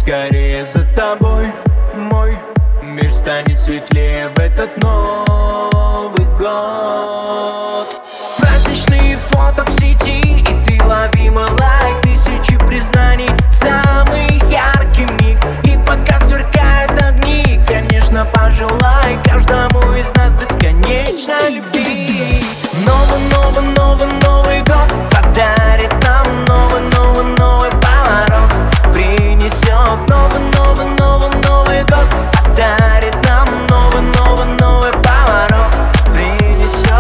скорее за тобой. Мой мир станет светлее в этот Новый год. Праздничные фото в сети, и ты лови мой лайк. Тысячи признаний, самый яркий миг. И пока сверкают огни, конечно, пожелай каждому из нас бесконечной любви. Новый год подарит нам новый поворот. Принесет новый год подарит нам новый поворот. Принесет.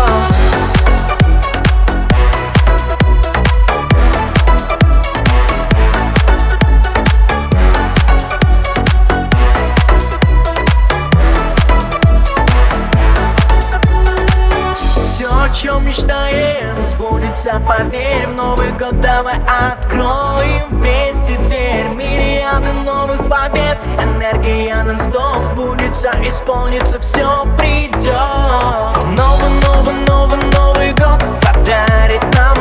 Все, о чем мечтаем, сбудется, поверь. В Новый год давай откроем вместе дверь. Мириады новых побед, энергия нон-стоп. Сбудется, исполнится, все придет. Новый год подарит нам